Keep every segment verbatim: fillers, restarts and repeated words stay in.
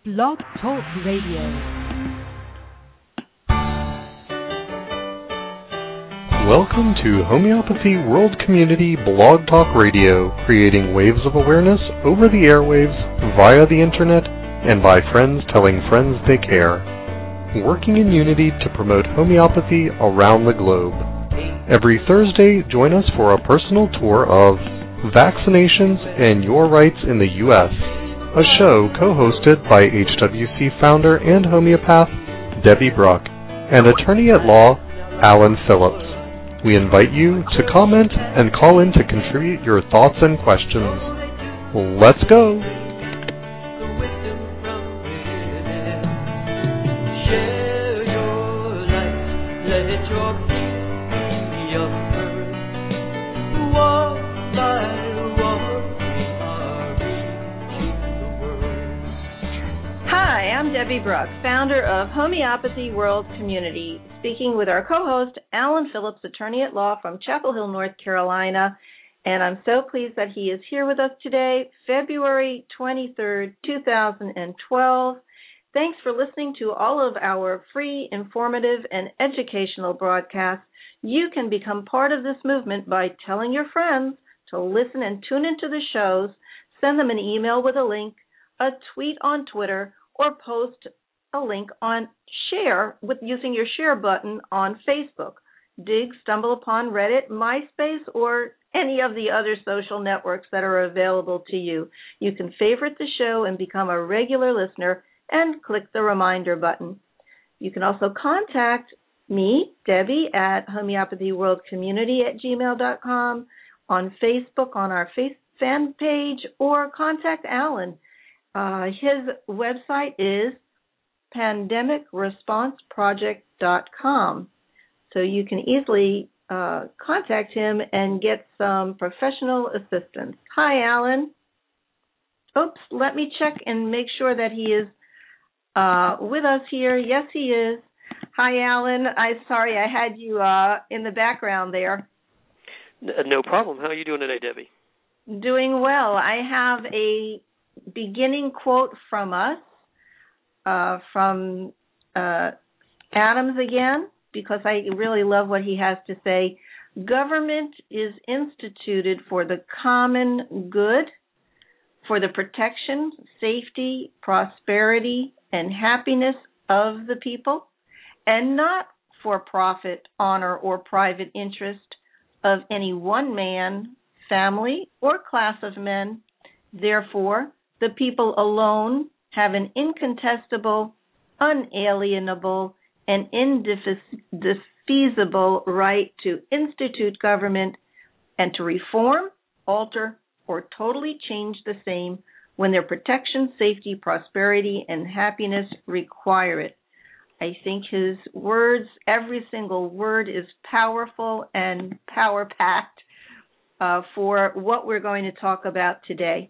Blog Talk Radio. Welcome to Homeopathy World Community Blog Talk Radio, creating waves of awareness over the airwaves, via the internet, and by friends telling friends they care. Working in unity to promote homeopathy around the globe. Every Thursday, join us for a personal tour of Vaccinations and Your Rights in the U S, a show co-hosted by H W C founder and homeopath Debbie Bruck and attorney-at-law Alan Phillips. We invite you to comment and call in to contribute your thoughts and questions. Let's go! Hi, I'm Debbie Bruck, founder of Homeopathy World Community, speaking with our co-host, Alan Phillips, attorney-at-law from Chapel Hill, North Carolina, and I'm so pleased that he is here with us today, February twenty-third, two thousand twelve. Thanks for listening to all of our free, informative, and educational broadcasts. You can become part of this movement by telling your friends to listen and tune into the shows, send them an email with a link, a tweet on Twitter, or post a link on share with using your share button on Facebook. Dig, stumble upon Reddit, MySpace, or any of the other social networks that are available to you. You can favorite the show and become a regular listener and click the reminder button. You can also contact me, Debbie, at homeopathy world community at gmail dot com, on Facebook on our face fan page, or contact Alan. Uh, his website is pandemic response project dot com. So you can easily uh, contact him and get some professional assistance. Hi, Alan. Oops, let me check and make sure that he is uh, with us here. Yes, he is. Hi, Alan. I'm sorry I had you uh, in the background there. No problem. How are you doing today, Debbie? Doing well. I have a beginning quote from us, uh, from uh, Adams again, because I really love what he has to say. Government is instituted for the common good, for the protection, safety, prosperity, and happiness of the people, and not for profit, honor, or private interest of any one man, family, or class of men. Therefore, the people alone have an incontestable, unalienable, and indefeasible right to institute government and to reform, alter, or totally change the same when their protection, safety, prosperity, and happiness require it. I think his words, every single word, is powerful and power-packed uh, for what we're going to talk about today.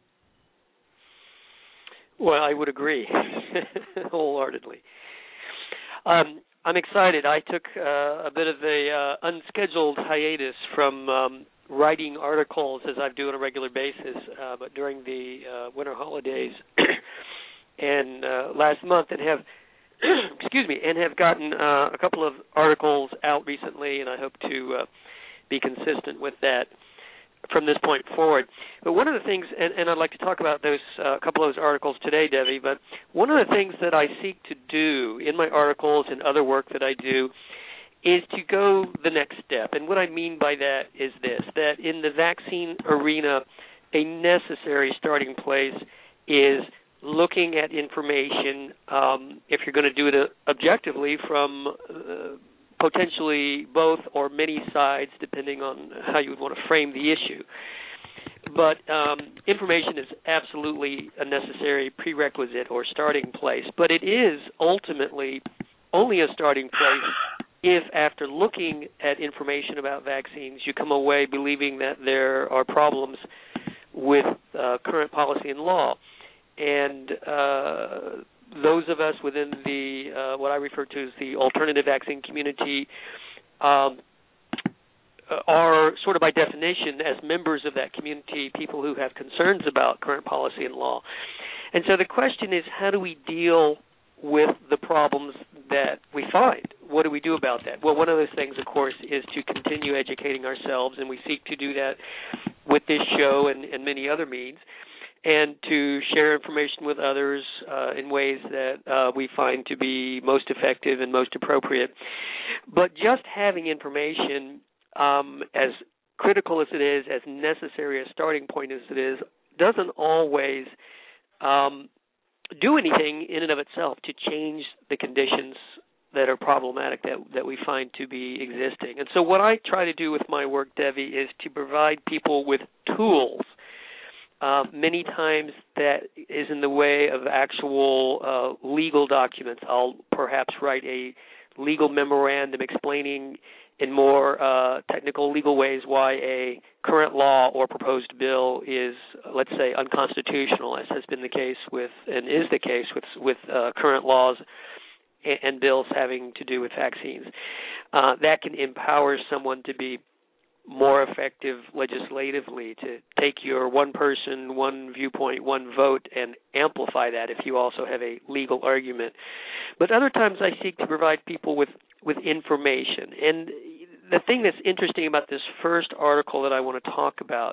Well, I would agree wholeheartedly. Um, I'm excited. I took uh, a bit of a uh, unscheduled hiatus from um, writing articles as I do on a regular basis, uh, but during the uh, winter holidays and uh, last month, and have excuse me, and have gotten uh, a couple of articles out recently, and I hope to uh, be consistent with that from this point forward. But one of the things, and, and I'd like to talk about those a uh, couple of those articles today, Debbie, but one of the things that I seek to do in my articles and other work that I do is to go the next step. And what I mean by that is this, that in the vaccine arena, a necessary starting place is looking at information, um, if you're going to do it objectively, from uh, potentially both or many sides, depending on how you would want to frame the issue. But um, information is absolutely a necessary prerequisite or starting place. But it is ultimately only a starting place if, after looking at information about vaccines, you come away believing that there are problems with uh, current policy and law. And uh, those of us within the uh, what I refer to as the alternative vaccine community um, are sort of by definition, as members of that community, people who have concerns about current policy and law. And so the question is, how do we deal with the problems that we find? What do we do about that? Well, one of those things, of course, is to continue educating ourselves, and we seek to do that with this show and, and many other means, and to share information with others uh, in ways that uh, we find to be most effective and most appropriate. But just having information, um, as critical as it is, as necessary a starting point as it is, doesn't always um, do anything in and of itself to change the conditions that are problematic that, that we find to be existing. And so what I try to do with my work, Devi, is to provide people with tools. Uh, many times that is in the way of actual uh, legal documents. I'll perhaps write a legal memorandum explaining in more uh, technical legal ways why a current law or proposed bill is, let's say, unconstitutional, as has been the case with and is the case with, with uh, current laws and, and bills having to do with vaccines. Uh, that can empower someone to be more effective legislatively, to take your one person, one viewpoint, one vote and amplify that if you also have a legal argument. But other times I seek to provide people with, with information. And the thing that's interesting about this first article that I want to talk about,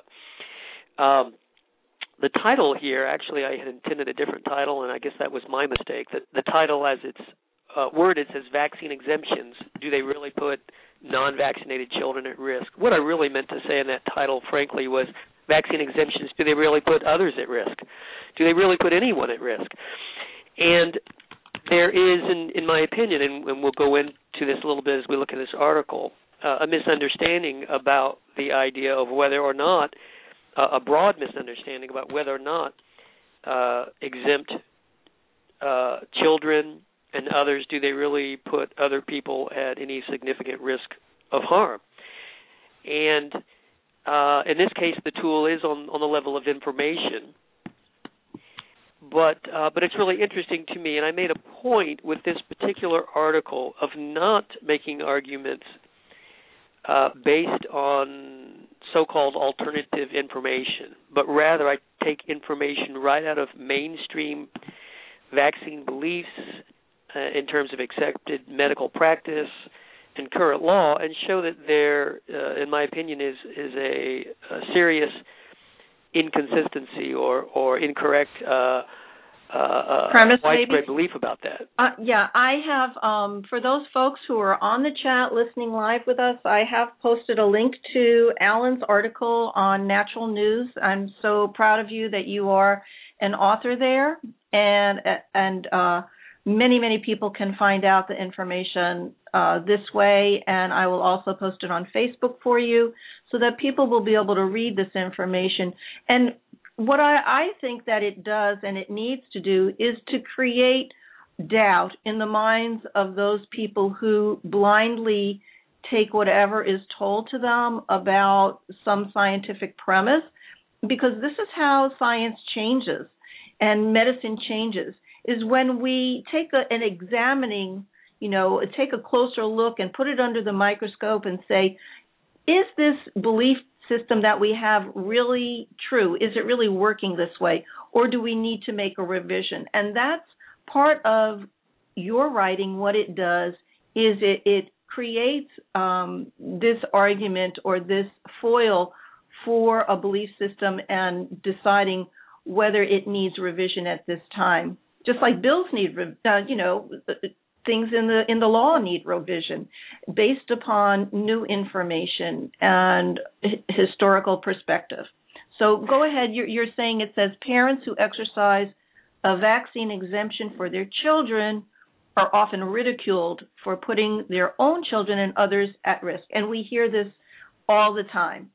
um, the title here, actually I had intended a different title, and I guess that was my mistake. The, the title as it's uh, worded says vaccine exemptions. Do they really put non-vaccinated children at risk? What I really meant to say in that title, frankly, was vaccine exemptions, do they really put others at risk? Do they really put anyone at risk? And there is, in, in my opinion, and, and we'll go into this a little bit as we look at this article, uh, a misunderstanding about the idea of whether or not, uh, a broad misunderstanding about whether or not uh, exempt uh, children and others, do they really put other people at any significant risk of harm? And uh, in this case, the tool is on, on the level of information. But uh, but it's really interesting to me, and I made a point with this particular article of not making arguments uh, based on so-called alternative information, but rather I take information right out of mainstream vaccine beliefs, Uh, in terms of accepted medical practice and current law, and show that there, uh, in my opinion, is is a, a serious inconsistency or or incorrect uh, uh, Premise, widespread maybe? belief about that. Uh, yeah, I have, um, for those folks who are on the chat listening live with us, I have posted a link to Alan's article on Natural News. I'm so proud of you that you are an author there, and and uh, Many, many people can find out the information uh, this way, and I will also post it on Facebook for you so that people will be able to read this information. And what I, I think that it does and it needs to do is to create doubt in the minds of those people who blindly take whatever is told to them about some scientific premise, because this is how science changes and medicine changes. Is when we take a, an examining, you know, take a closer look and put it under the microscope and say, is this belief system that we have really true? Is it really working this way? Or do we need to make a revision? And that's part of your writing. What it does is it, it creates um, this argument or this foil for a belief system and deciding whether it needs revision at this time. Just like bills need, uh, you know, things in the in the law need revision based upon new information and h- historical perspective. So go ahead. You're, you're saying it says parents who exercise a vaccine exemption for their children are often ridiculed for putting their own children and others at risk. And we hear this all the time.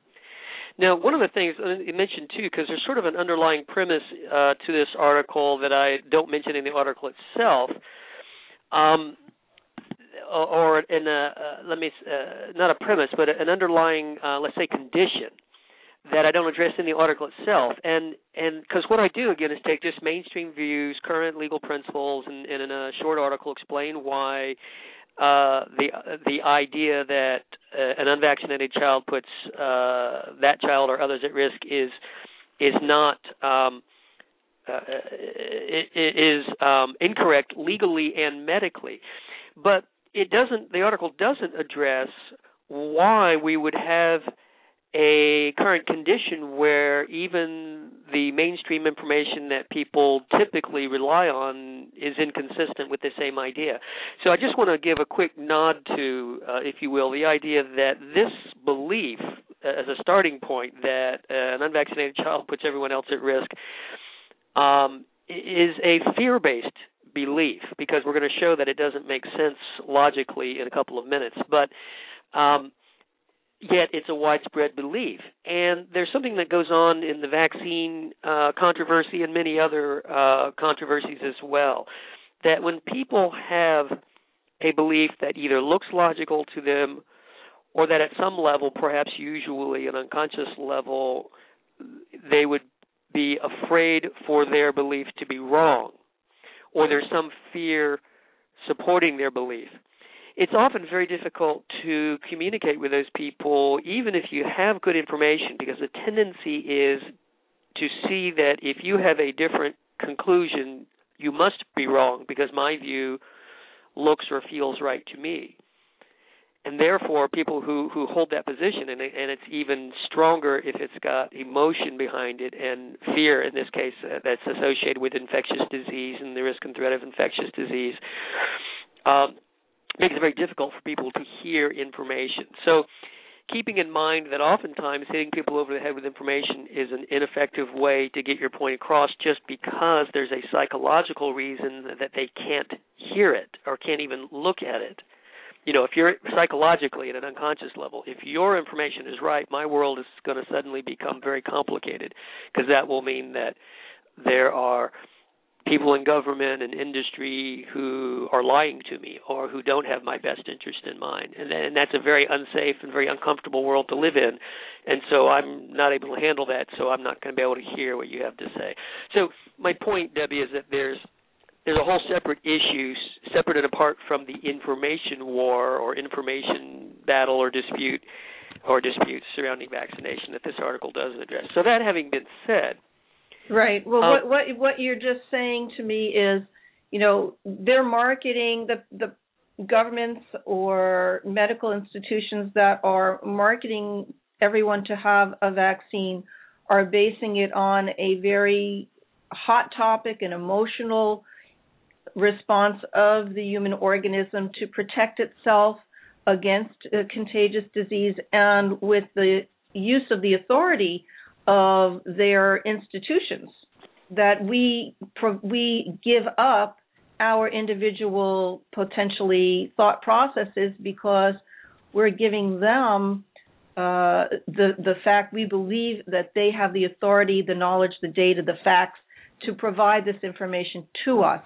Now, one of the things you mentioned, too, because there's sort of an underlying premise uh, to this article that I don't mention in the article itself, um, or in a, uh, let me, uh, not a premise, but an underlying, uh, let's say, condition that I don't address in the article itself. And and because what I do, again, is take just mainstream views, current legal principles, and, and in a short article explain why uh, the the idea that uh, an unvaccinated child puts uh, that child or others at risk is is not um, uh, it, it is um, incorrect legally and medically, but it doesn't. The article doesn't address why we would have a current condition where even the mainstream information that people typically rely on is inconsistent with the same idea. So I just want to give a quick nod to, uh, if you will, the idea that this belief, uh, as a starting point, that uh, an unvaccinated child puts everyone else at risk, um, is a fear-based belief, because we're going to show that it doesn't make sense logically in a couple of minutes. But um, yet it's a widespread belief. And there's something that goes on in the vaccine uh, controversy and many other uh, controversies as well, that when people have a belief that either looks logical to them or that at some level, perhaps usually an unconscious level, they would be afraid for their belief to be wrong, or there's some fear supporting their belief, it's often very difficult to communicate with those people, even if you have good information, because the tendency is to see that if you have a different conclusion, you must be wrong because my view looks or feels right to me. And therefore, people who, who hold that position, and, and it's even stronger if it's got emotion behind it and fear, in this case, uh, that's associated with infectious disease and the risk and threat of infectious disease, um, makes it very difficult for people to hear information. So keeping in mind that oftentimes hitting people over the head with information is an ineffective way to get your point across, just because there's a psychological reason that they can't hear it or can't even look at it. You know, if you're psychologically at an unconscious level, if your information is right, my world is going to suddenly become very complicated, because that will mean that there are people in government and industry who are lying to me or who don't have my best interest in mind. And, and that's a very unsafe and very uncomfortable world to live in. And so I'm not able to handle that, so I'm not going to be able to hear what you have to say. So my point, Debbie, is that there's There's a whole separate issue, separate and apart from the information war or information battle or dispute or disputes surrounding vaccination, that this article doesn't address. So that having been said, right. Well, um, what, what what you're just saying to me is, you know, they're marketing the the governments or medical institutions that are marketing everyone to have a vaccine are basing it on a very hot topic and emotional response of the human organism to protect itself against uh, contagious disease, and with the use of the authority of their institutions, that we we give up our individual potentially thought processes because we're giving them uh, the the fact we believe that they have the authority, the knowledge, the data, the facts to provide this information to us.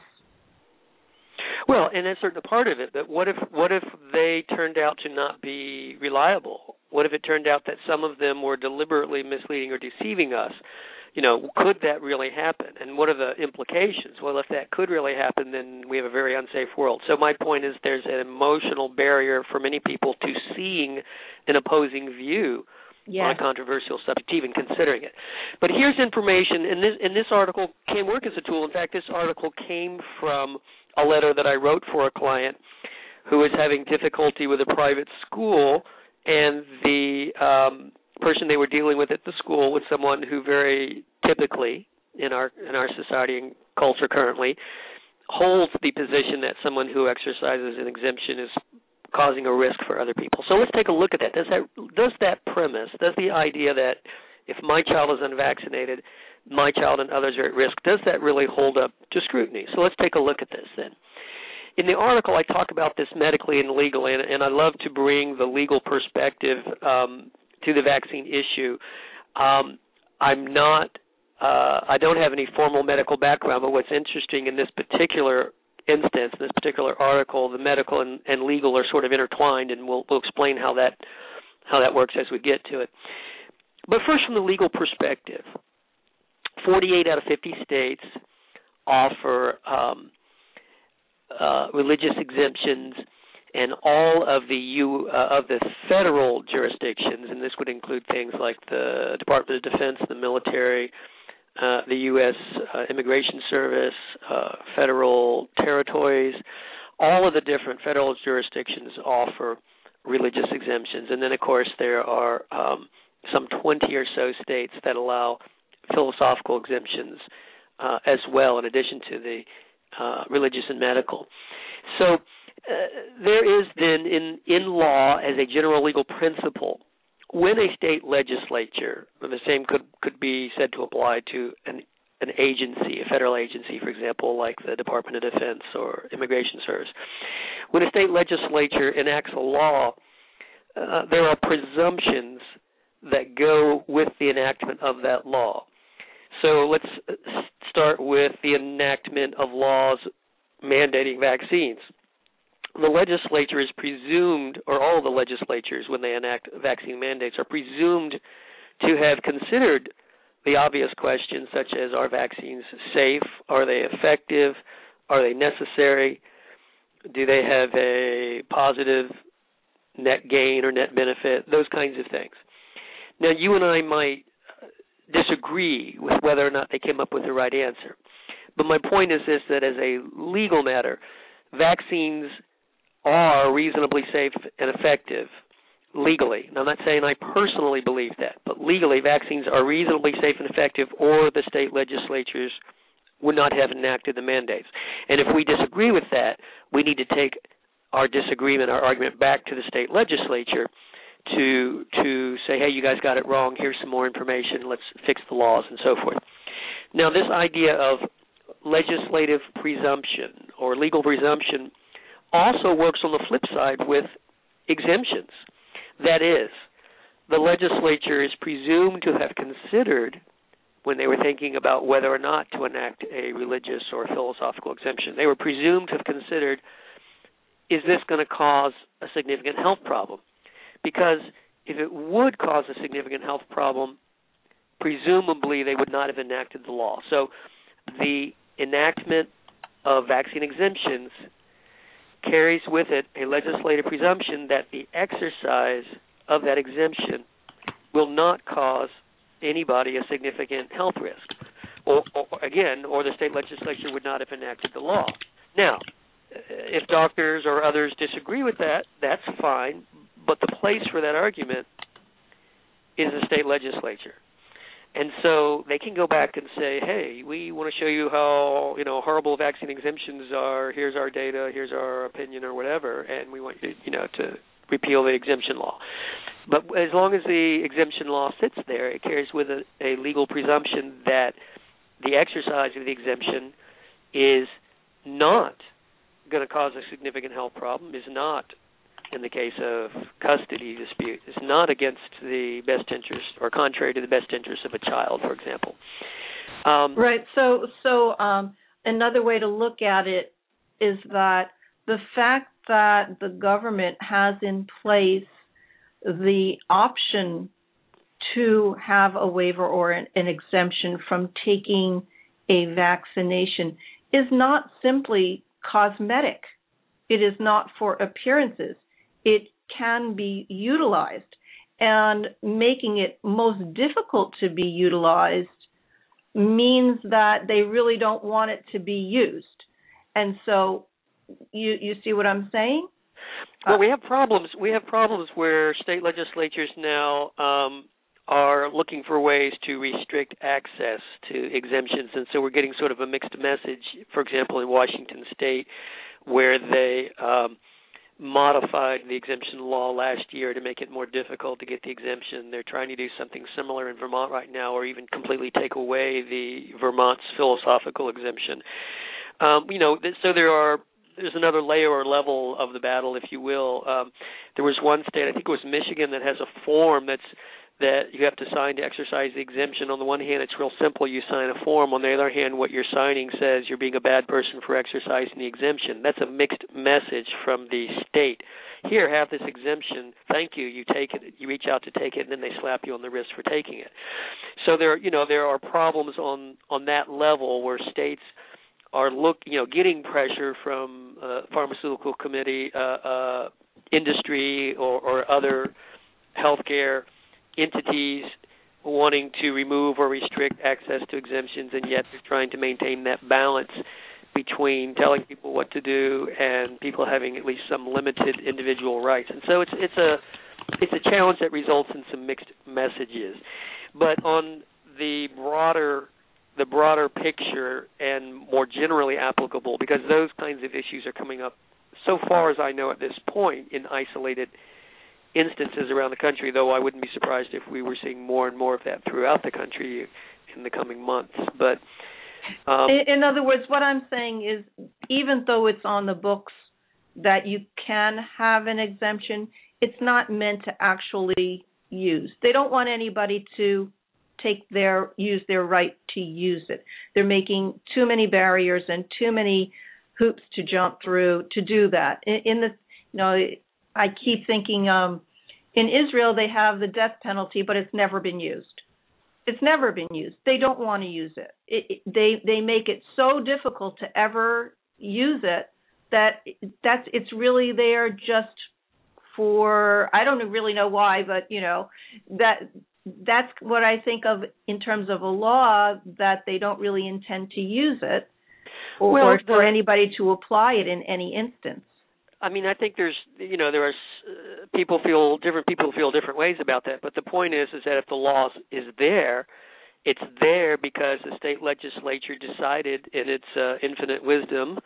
Well, and that's certainly a part of it, but what if what if they turned out to not be reliable? What if it turned out that some of them were deliberately misleading or deceiving us? You know, could that really happen? And what are the implications? Well, if that could really happen, then we have a very unsafe world. So my point is there's an emotional barrier for many people to seeing an opposing view yes. on a controversial subject, even considering it. But here's information, and this, and this article can work as a tool. In fact, this article came from a letter that I wrote for a client who was having difficulty with a private school, and the um, person they were dealing with at the school was someone who very typically in our in our society and culture currently holds the position that someone who exercises an exemption is causing a risk for other people. So let's take a look at that. Does that does that premise, does the idea that if my child is unvaccinated, my child and others are at risk, does that really hold up to scrutiny? So let's take a look at this then. In the article, I talk about this medically and legally, and, and I love to bring the legal perspective um, to the vaccine issue. Um, I'm not, uh, I don't have any formal medical background, but what's interesting in this particular instance, in this particular article, the medical and, and legal are sort of intertwined, and we'll, we'll explain how that how that works as we get to it. But first, from the legal perspective, forty-eight out of fifty states offer um, uh, religious exemptions, and all of the U, uh, of the federal jurisdictions, and this would include things like the Department of Defense, the military, uh, the U S uh, Immigration Service, uh, federal territories, all of the different federal jurisdictions offer religious exemptions. And then, of course, there are um, some twenty or so states that allow philosophical exemptions uh, as well, in addition to the uh, religious and medical. So uh, there is then in, in law, as a general legal principle, when a state legislature, and the same could, could be said to apply to an, an agency, a federal agency, for example, like the Department of Defense or Immigration Service, when a state legislature enacts a law, uh, there are presumptions that go with the enactment of that law. So let's start with the enactment of laws mandating vaccines. The legislature is presumed, or all of the legislatures, when they enact vaccine mandates, are presumed to have considered the obvious questions such as, are vaccines safe? Are they effective? Are they necessary? Do they have a positive net gain or net benefit? Those kinds of things. Now, you and I might disagree with whether or not they came up with the right answer. But my point is this, that as a legal matter, vaccines are reasonably safe and effective legally. Now, I'm not saying I personally believe that, but legally vaccines are reasonably safe and effective, or the state legislatures would not have enacted the mandates. And if we disagree with that, we need to take our disagreement, our argument back to the state legislature to to say, hey, you guys got it wrong, here's some more information, let's fix the laws and so forth. Now, this idea of legislative presumption or legal presumption also works on the flip side with exemptions. That is, the legislature is presumed to have considered, when they were thinking about whether or not to enact a religious or philosophical exemption, they were presumed to have considered, is this going to cause a significant health problem? Because if it would cause a significant health problem, presumably they would not have enacted the law. So the enactment of vaccine exemptions carries with it a legislative presumption that the exercise of that exemption will not cause anybody a significant health risk. Or, or again, or the state legislature would not have enacted the law. Now, if doctors or others disagree with that, that's fine, but the place for that argument is the state legislature. And so they can go back and say, hey, we want to show you how, you know, horrible vaccine exemptions are. Here's our data, here's our opinion or whatever, and we want you, you know, to repeal the exemption law. But as long as the exemption law sits there, it carries with it a legal presumption that the exercise of the exemption is not going to cause a significant health problem, is not, in the case of custody dispute, is not against the best interest or contrary to the best interest of a child, for example. Um, right. So, so um, another way to look at it is that the fact that the government has in place the option to have a waiver or an, an exemption from taking a vaccination is not simply cosmetic. It is not for appearances. It can be utilized, and making it most difficult to be utilized means that they really don't want it to be used. And so you you see what I'm saying? Well, we have problems. We have problems where state legislatures now um, are looking for ways to restrict access to exemptions, and so we're getting sort of a mixed message, for example, in Washington State, where they um, modified the exemption law last year to make it more difficult to get the exemption. They're trying to do something similar in Vermont right now, or even completely take away the Vermont's philosophical exemption. Um, you know, so there are there's another layer or level of the battle, if you will. Um, there was one state, I think it was Michigan, that has a form that's that you have to sign to exercise the exemption. On the one hand, it's real simple. You sign a form. On the other hand, what you're signing says you're being a bad person for exercising the exemption. That's a mixed message from the state. Here, have this exemption. Thank you. You take it. You reach out to take it, and then they slap you on the wrist for taking it. So there, you know, there are problems on on that level where states are look, you know, getting pressure from uh, pharmaceutical committee, uh, uh, industry, or, or other healthcare entities wanting to remove or restrict access to exemptions, and yet they're trying to maintain that balance between telling people what to do and people having at least some limited individual rights. And so it's it's a it's a challenge that results in some mixed messages. But on the broader the broader picture and more generally applicable, because those kinds of issues are coming up, so far as I know at this point, in isolated instances around the country, though I wouldn't be surprised if we were seeing more and more of that throughout the country in the coming months. But um, in, in other words, what I'm saying is, even though it's on the books that you can have an exemption, it's not meant to actually use. They don't want anybody to take their use their right to use it. They're making too many barriers and too many hoops to jump through to do that. In, in the, you know, I keep thinking, um, in Israel they have the death penalty, but it's never been used. It's never been used. They don't want to use it. it, it they they make it so difficult to ever use it that that's it's really there just for, I don't really know why, but you know that. That's what I think of in terms of a law, that they don't really intend to use it or, well, or the, for anybody to apply it in any instance. I mean, I think there's, you know, there are uh, people feel, different people feel different ways about that. But the point is, is that if the law is there, it's there because the state legislature decided in its uh, infinite wisdom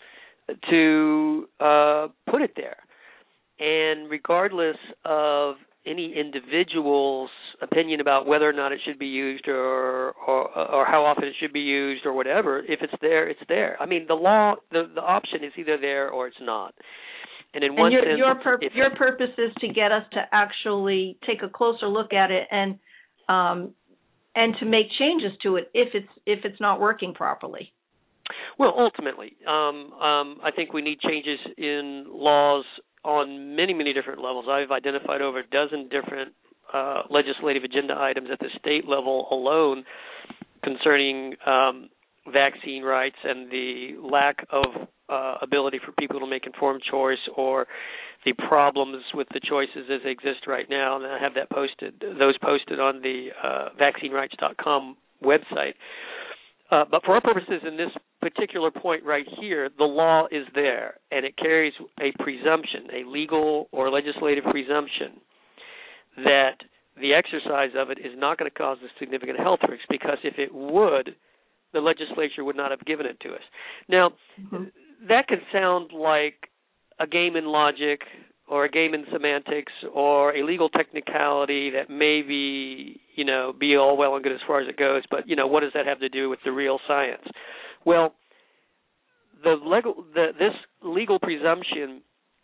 to uh, put it there. And regardless of any individual's opinion about whether or not it should be used or, or or how often it should be used or whatever, if it's there, it's there. I mean, the law, the, the option is either there or it's not. And in and one your, sense, your, pur- your purpose is to get us to actually take a closer look at it and um, and to make changes to it if it's if it's not working properly. Well, ultimately, um, um, I think we need changes in laws on many, many different levels. I've identified over a dozen different uh, legislative agenda items at the state level alone concerning um, vaccine rights and the lack of uh, ability for people to make informed choice, or the problems with the choices as they exist right now. And I have that posted, those posted on the uh, vaccine rights dot com website. Uh, but for our purposes in this particular point right here, the law is there, and it carries a presumption, a legal or legislative presumption, that the exercise of it is not going to cause a significant health risk, because if it would, the legislature would not have given it to us. Now, mm-hmm. that can sound like a game in logic or a game in semantics or a legal technicality that may be, you know, be all well and good as far as it goes, but, you know, what does that have to do with the real science? Well, the legal, the, this legal presumption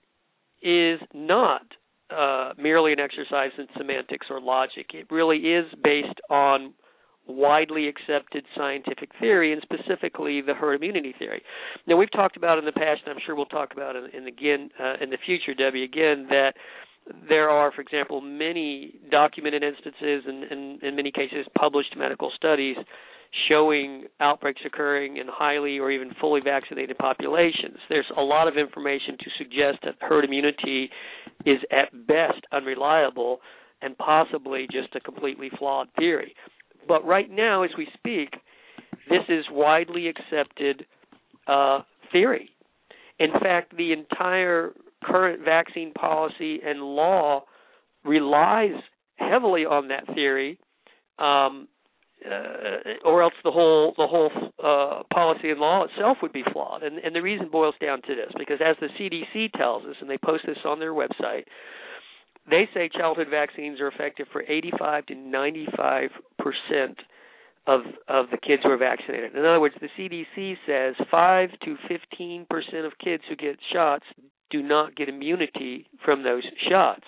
is not uh, merely an exercise in semantics or logic. It really is based on widely accepted scientific theory, and specifically the herd immunity theory. Now, we've talked about in the past, and I'm sure we'll talk about in, in again uh, in the future, Debbie, again, that there are, for example, many documented instances and, and in many cases published medical studies showing outbreaks occurring in highly or even fully vaccinated populations. There's a lot of information to suggest that herd immunity is at best unreliable and possibly just a completely flawed theory. But right now, as we speak, this is widely accepted uh, theory. In fact, the entire current vaccine policy and law relies heavily on that theory, um, uh, or else the whole the whole uh, policy and law itself would be flawed. And, and the reason boils down to this, because as the C D C tells us, and they post this on their website, they say childhood vaccines are effective for eighty-five to ninety-five percent of of the kids who are vaccinated. In other words, the C D C says five to fifteen percent of kids who get shots do not get immunity from those shots.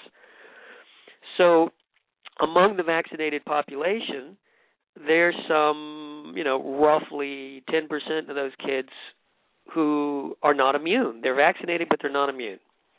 So among the vaccinated population, there's some, you know, roughly ten percent of those kids who are not immune. They're vaccinated, but they're not immune.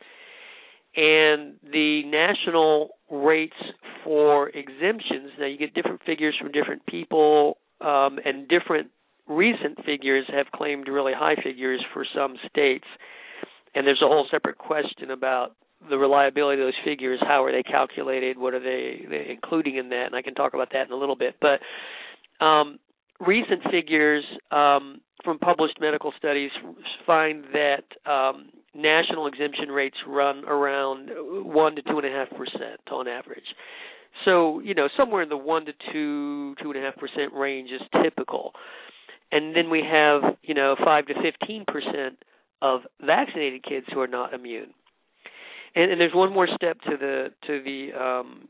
And the national rates for exemptions, now you get different figures from different people um, and different recent figures have claimed really high figures for some states, and there's a whole separate question about the reliability of those figures. How are they calculated? What are they, they including in that? And I can talk about that in a little bit. But um, recent figures um, from published medical studies find that um, national exemption rates run around one to two and a half percent on average. So, you know, somewhere in the one to two, two and a half percent range is typical. And then we have, you know, five to fifteen percent of vaccinated kids who are not immune. And, and there's one more step to the to the um,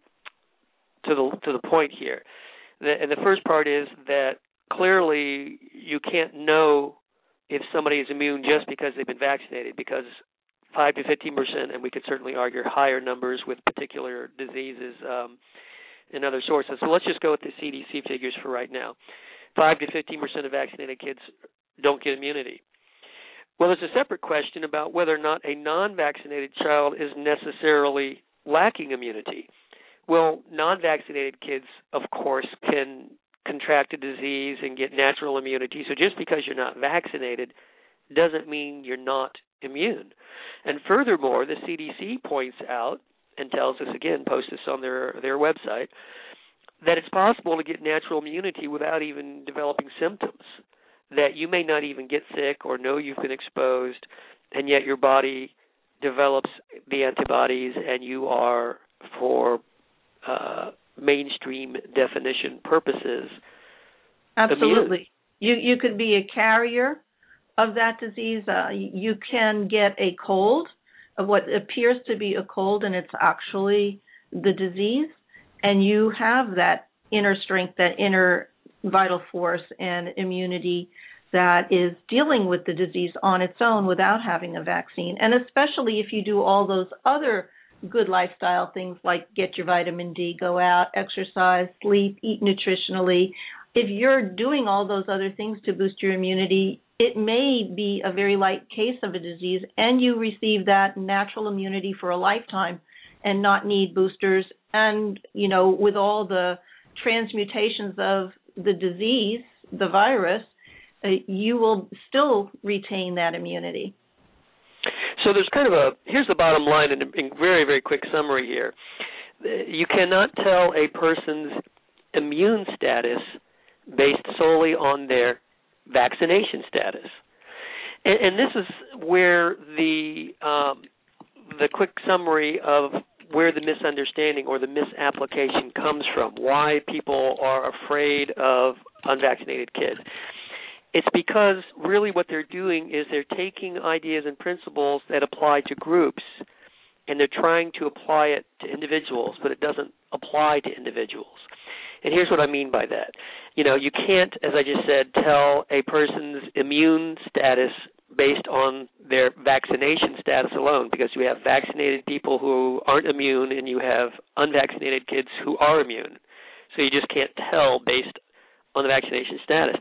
to the to the point here. The, and the first part is that clearly you can't know if somebody is immune just because they've been vaccinated, because five to fifteen percent, and we could certainly argue higher numbers with particular diseases um, and other sources. So let's just go with the C D C figures for right now. five to fifteen percent of vaccinated kids don't get immunity. Well, there's a separate question about whether or not a non-vaccinated child is necessarily lacking immunity. Well, non-vaccinated kids, of course, can contract a disease and get natural immunity. So just because you're not vaccinated doesn't mean you're not immune. And furthermore, the C D C points out and tells us, again, posts this on their, their website, that it's possible to get natural immunity without even developing symptoms, that you may not even get sick or know you've been exposed, and yet your body develops the antibodies and you are, for uh, mainstream definition purposes, absolutely. immune. You you could be a carrier of that disease. Uh, you can get a cold, of what appears to be a cold, and it's actually the disease, and you have that inner strength, that inner vital force and immunity that is dealing with the disease on its own without having a vaccine. And especially if you do all those other good lifestyle things like get your vitamin D, go out, exercise, sleep, eat nutritionally. If you're doing all those other things to boost your immunity, it may be a very light case of a disease, and you receive that natural immunity for a lifetime and not need boosters. And, you know, with all the transmutations of the disease, the virus, uh, you will still retain that immunity. So there's kind of a, here's the bottom line in a in very, very quick summary here. You cannot tell a person's immune status based solely on their vaccination status. And, and this is where the um, the quick summary of where the misunderstanding or the misapplication comes from, why people are afraid of unvaccinated kids. It's because really what they're doing is they're taking ideas and principles that apply to groups, and they're trying to apply it to individuals, but it doesn't apply to individuals. And here's what I mean by that. You know, you can't, as I just said, tell a person's immune status based on their vaccination status alone, because you have vaccinated people who aren't immune and you have unvaccinated kids who are immune. So you just can't tell based on the vaccination status.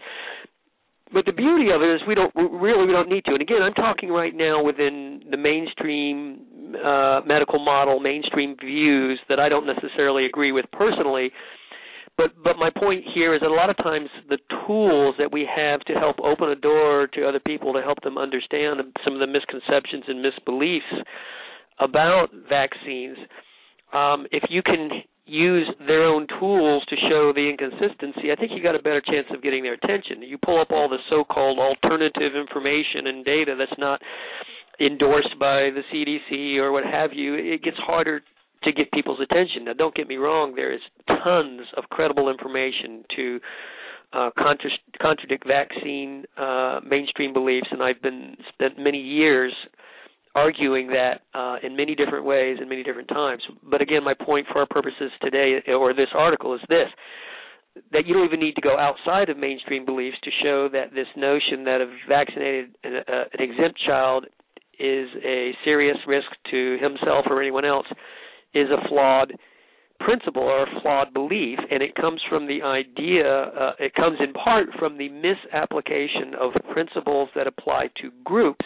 But the beauty of it is we don't really we don't need to. And again, I'm talking right now within the mainstream uh, medical model, mainstream views that I don't necessarily agree with personally. But but my point here is that a lot of times the tools that we have to help open a door to other people, to help them understand some of the misconceptions and misbeliefs about vaccines, um, if you can use their own tools to show the inconsistency, I think you got a better chance of getting their attention. You pull up all the so-called alternative information and data that's not endorsed by the C D C or what have you, it gets harder to get people's attention. Now, don't get me wrong, there is tons of credible information to uh, contra- contradict vaccine uh, mainstream beliefs, and I've been spent many years arguing that uh, in many different ways and many different times. But again, my point for our purposes today, or this article, is this, that you don't even need to go outside of mainstream beliefs to show that this notion that a vaccinated, uh, an exempt child is a serious risk to himself or anyone else is a flawed principle or a flawed belief, and it comes from the idea, uh, it comes in part from the misapplication of principles that apply to groups,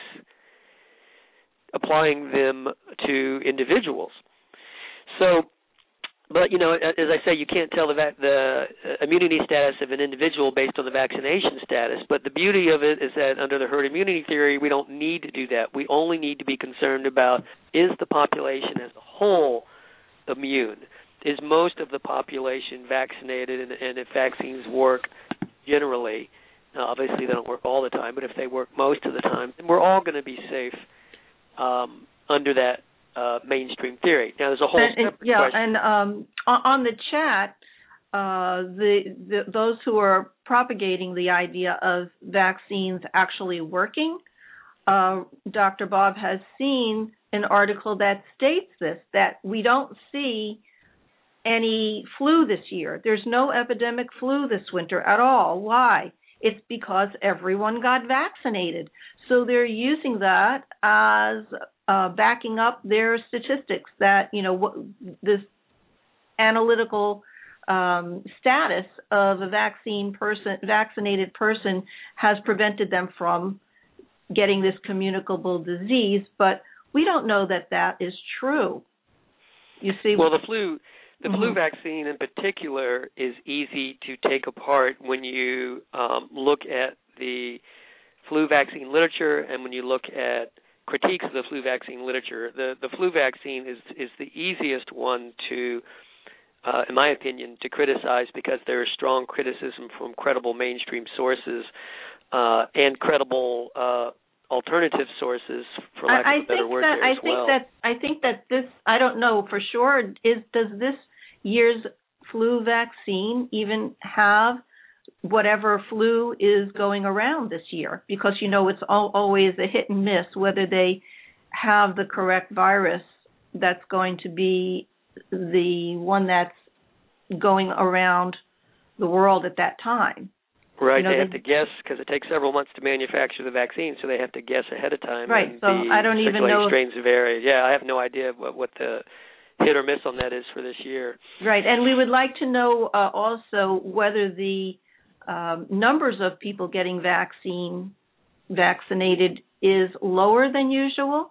applying them to individuals. So but, you know, as I say, you can't tell the, vac- the immunity status of an individual based on the vaccination status. But the beauty of it is that under the herd immunity theory, we don't need to do that. We only need to be concerned about, is the population as a whole immune? Is most of the population vaccinated? And, and if vaccines work generally, uh, obviously they don't work all the time, but if they work most of the time, then we're all going to be safe um, under that Uh, mainstream theory. Now, there's a whole and, separate yeah, question. and um, on the chat, uh, the, the those who are propagating the idea of vaccines actually working, uh, Doctor Bob has seen an article that states this, that we don't see any flu this year. There's no epidemic flu this winter at all. Why? It's because everyone got vaccinated. So they're using that as uh, backing up their statistics that, you know, what, this analytical um, status of a vaccine person, vaccinated person has prevented them from getting this communicable disease. But we don't know that that is true. You see? Well, the flu... The mm-hmm. flu vaccine in particular is easy to take apart when you um, look at the flu vaccine literature and when you look at critiques of the flu vaccine literature. The the flu vaccine is is the easiest one to, uh, in my opinion, to criticize because there is strong criticism from credible mainstream sources uh, and credible uh, alternative sources, for lack I, of a better word, that, there I as think well. that I think that this, I don't know for sure, is does this year's flu vaccine even have whatever flu is going around this year? Because, you know, it's all, always a hit and miss whether they have the correct virus that's going to be the one that's going around the world at that time. Right, you know, they they have to guess because it takes several months to manufacture the vaccine, so they have to guess ahead of time. Right, and so the I don't even know. Strains vary. Yeah, I have no idea what, what the hit or miss on that is for this year. Right, and we would like to know uh, also whether the um, numbers of people getting vaccine vaccinated is lower than usual,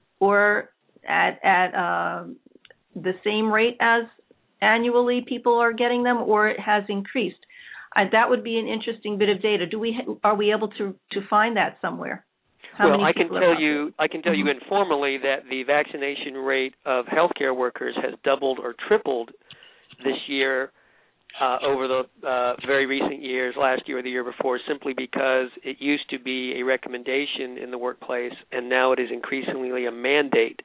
or at at uh, the same rate as annually people are getting them, or it has increased. Uh, that would be an interesting bit of data. Do we are we able to, to find that somewhere? How well, many I can tell you I can tell mm-hmm. you informally that the vaccination rate of healthcare workers has doubled or tripled this year uh, over the uh, very recent years, last year or the year before, simply because it used to be a recommendation in the workplace, and now it is increasingly a mandate.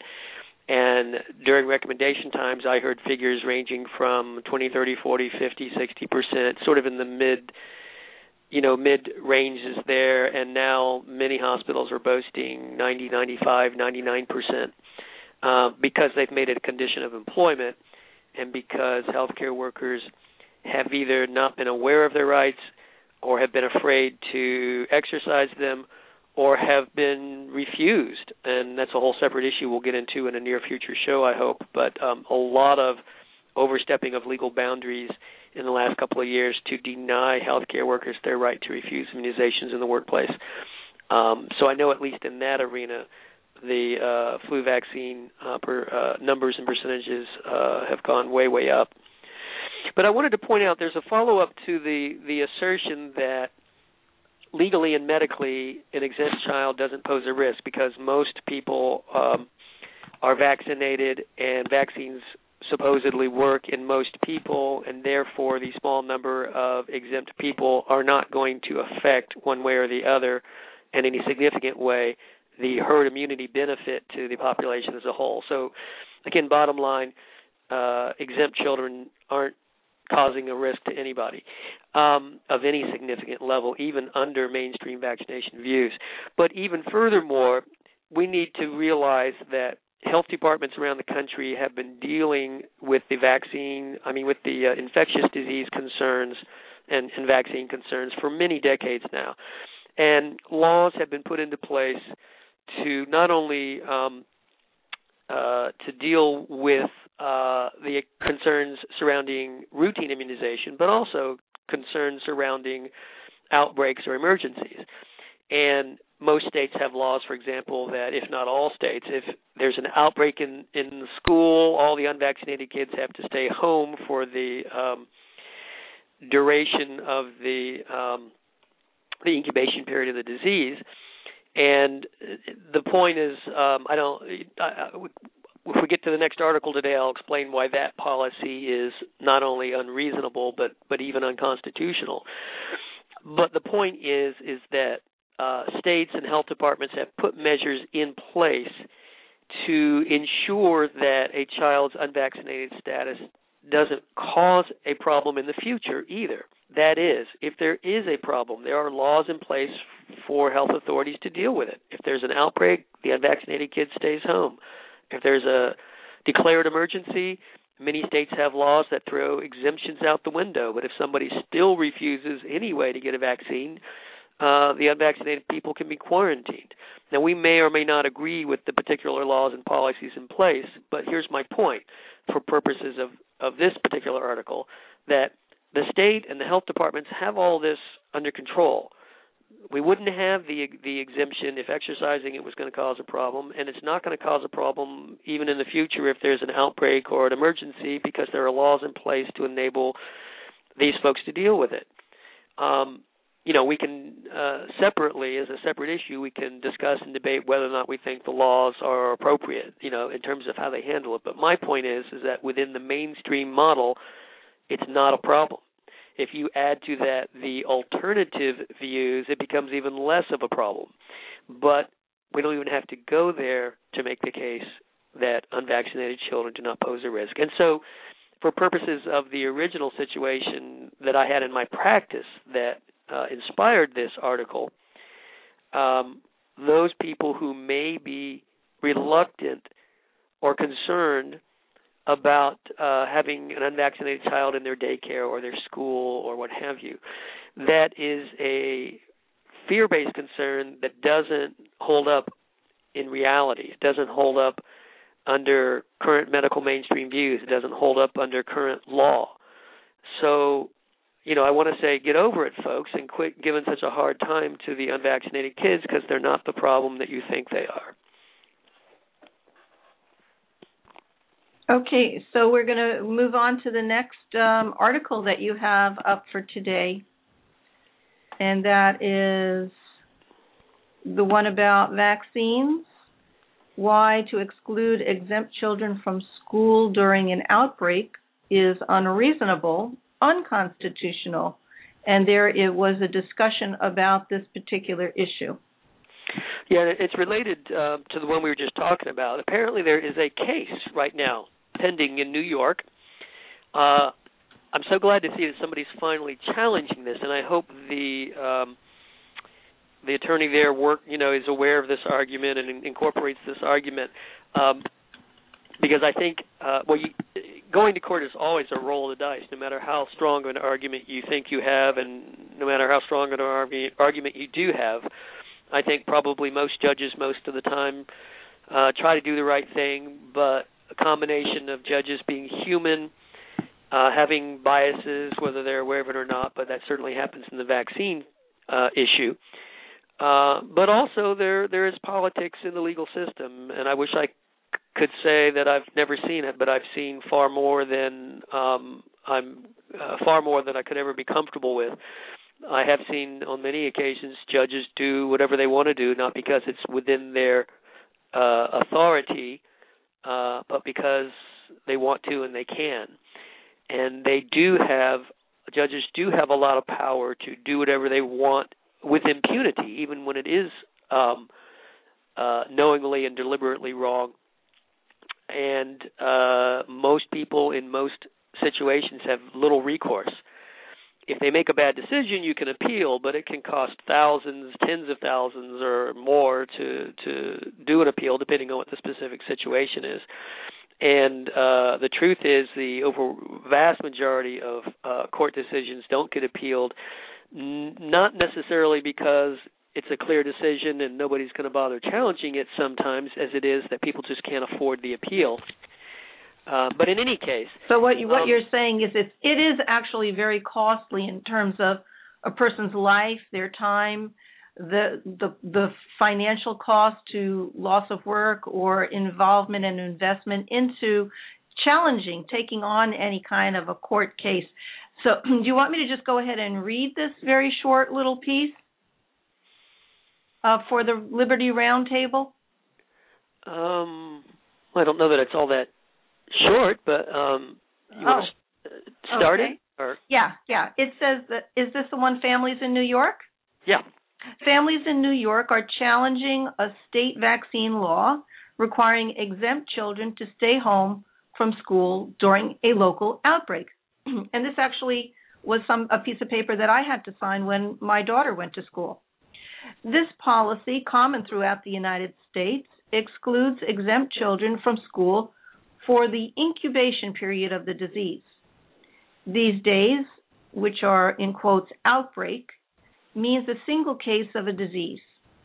And during recommendation times, I heard figures ranging from twenty, thirty, forty, fifty, sixty percent, sort of in the mid, you know, mid ranges there. And now many hospitals are boasting ninety, ninety-five, ninety-nine percent uh, because they've made it a condition of employment, and because healthcare workers have either not been aware of their rights or have been afraid to exercise them, or have been refused, and that's a whole separate issue we'll get into in a near future show, I hope, but um, a lot of overstepping of legal boundaries in the last couple of years to deny healthcare workers their right to refuse immunizations in the workplace. Um, so I know at least in that arena, the uh, flu vaccine uh, per, uh, numbers and percentages uh, have gone way, way up. But I wanted to point out there's a follow-up to the, the assertion that legally and medically, an exempt child doesn't pose a risk because most people um, are vaccinated and vaccines supposedly work in most people, and therefore the small number of exempt people are not going to affect one way or the other in any significant way the herd immunity benefit to the population as a whole. So, again, bottom line, uh, exempt children aren't causing a risk to anybody um, of any significant level, even under mainstream vaccination views. But even furthermore, we need to realize that health departments around the country have been dealing with the vaccine, I mean with the uh, infectious disease concerns and, and vaccine concerns for many decades now. And laws have been put into place to not only um, uh, to deal with Uh, the concerns surrounding routine immunization, but also concerns surrounding outbreaks or emergencies. And most states have laws, for example, that if not all states, if there's an outbreak in, in the school, all the unvaccinated kids have to stay home for the um, duration of the um, the incubation period of the disease. And the point is, um, I don't. I, if we get to the next article today, I'll explain why that policy is not only unreasonable but but even unconstitutional. But the point is is that uh, states and health departments have put measures in place to ensure that a child's unvaccinated status doesn't cause a problem in the future either. That is, if there is a problem, there are laws in place for health authorities to deal with it. If there's an outbreak, the unvaccinated kid stays home. If there's a declared emergency, many states have laws that throw exemptions out the window. But if somebody still refuses anyway to get a vaccine, uh, the unvaccinated people can be quarantined. Now, we may or may not agree with the particular laws and policies in place, but here's my point for purposes of, of this particular article, that the state and the health departments have all this under control. We wouldn't have the the exemption if exercising it was going to cause a problem, and it's not going to cause a problem even in the future if there's an outbreak or an emergency, because there are laws in place to enable these folks to deal with it. Um, you know, we can uh, separately, as a separate issue, we can discuss and debate whether or not we think the laws are appropriate, you know, in terms of how they handle it. But my point is, is that within the mainstream model, it's not a problem. If you add to that the alternative views, it becomes even less of a problem. But we don't even have to go there to make the case that unvaccinated children do not pose a risk. And so for purposes of the original situation that I had in my practice that uh, inspired this article, um, those people who may be reluctant or concerned about uh, having an unvaccinated child in their daycare or their school or what have you, that is a fear-based concern that doesn't hold up in reality. It doesn't hold up under current medical mainstream views. It doesn't hold up under current law. So, you know, I want to say get over it, folks, and quit giving such a hard time to the unvaccinated kids, because they're not the problem that you think they are. Okay, so we're going to move on to the next um, article that you have up for today, and that is the one about vaccines, why to exclude exempt children from school during an outbreak is unreasonable, unconstitutional, and there it was a discussion about this particular issue. Yeah, it's related uh, to the one we were just talking about. Apparently there is a case right now pending in New York. Uh, I'm so glad to see that somebody's finally challenging this, and I hope the um, the attorney there work, you know, is aware of this argument and incorporates this argument, um, because I think uh, well, you, going to court is always a roll of the dice, no matter how strong an argument you think you have, and no matter how strong an argu- argument you do have. I think probably most judges most of the time uh, try to do the right thing, but a combination of judges being human, uh, having biases, whether they're aware of it or not, but that certainly happens in the vaccine uh, issue. Uh, but also there there is politics in the legal system, and I wish I c- could say that I've never seen it, but I've seen far more than um, I'm uh, far more than I could ever be comfortable with. I have seen on many occasions judges do whatever they want to do, not because it's within their uh, authority, uh, but because they want to and they can. And they do have, judges do have a lot of power to do whatever they want with impunity, even when it is um, uh, knowingly and deliberately wrong. And uh, most people in most situations have little recourse. If they make a bad decision, you can appeal, but it can cost thousands, tens of thousands or more to, to do an appeal, depending on what the specific situation is. And uh, the truth is the over vast majority of uh, court decisions don't get appealed, n- not necessarily because it's a clear decision and nobody's going to bother challenging it sometimes, as it is that people just can't afford the appeal. Uh, but in any case, so what you, what um, you're saying is it it is actually very costly in terms of a person's life, their time, the the the financial cost to loss of work or involvement and investment into challenging, taking on any kind of a court case. So do you want me to just go ahead and read this very short little piece uh, for the Liberty Roundtable? Um, well, I don't know that it's all that short, but um, you oh. want to start okay. it? Or? Yeah, yeah. It says that, is this the one, Families in New York? Yeah. Families in New York are challenging a state vaccine law requiring exempt children to stay home from school during a local outbreak. And this actually was some a piece of paper that I had to sign when my daughter went to school. This policy, common throughout the United States, excludes exempt children from school for the incubation period of the disease. These days, which are in quotes outbreak, means a single case of a disease,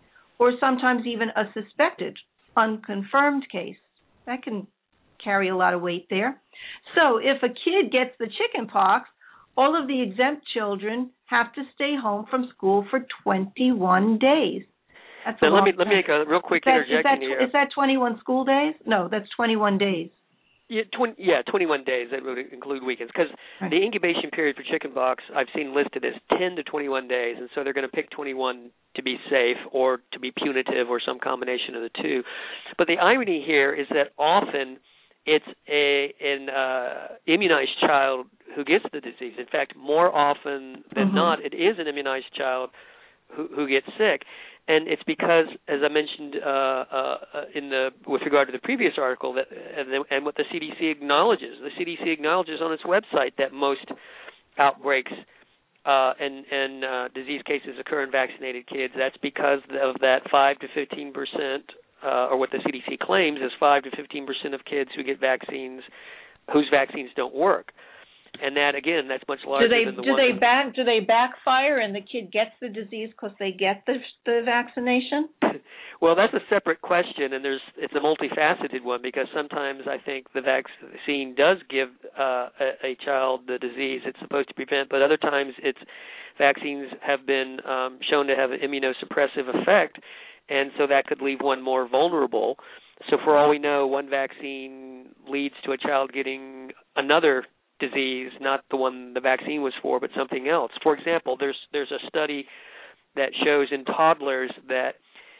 or sometimes even a suspected, unconfirmed case. That can carry a lot of weight there. So if a kid gets the chicken pox, all of the exempt children have to stay home from school for twenty-one days. That's now a let long me let me make a real quick is that, interjection is that, here. Is that twenty-one school days? No, that's twenty-one days. Yeah, twenty, yeah, twenty-one days. That would include weekends. Because right. the incubation period for chickenpox I've seen listed as ten to twenty-one days, and so they're going to pick twenty-one to be safe or to be punitive or some combination of the two. But the irony here is that often it's a an uh, immunized child who gets the disease. In fact, more often than mm-hmm. not, it is an immunized child who, who gets sick. And it's because, as I mentioned uh, uh, in the with regard to the previous article, that and, and what the C D C acknowledges, the C D C acknowledges on its website that most outbreaks uh, and, and uh, disease cases occur in vaccinated kids. That's because of that five to fifteen percent, uh, or what the C D C claims is five to fifteen percent of kids who get vaccines, whose vaccines don't work. And that, again, that's much larger do they, than the do one. They back, do they backfire and the kid gets the disease because they get the, the vaccination? Well, that's a separate question, and there's it's a multifaceted one because sometimes I think the vaccine does give uh, a, a child the disease it's supposed to prevent, but other times it's vaccines have been um, shown to have an immunosuppressive effect, and so that could leave one more vulnerable. So for all we know, one vaccine leads to a child getting another disease, not the one the vaccine was for, but something else. For example, there's there's a study that shows in toddlers that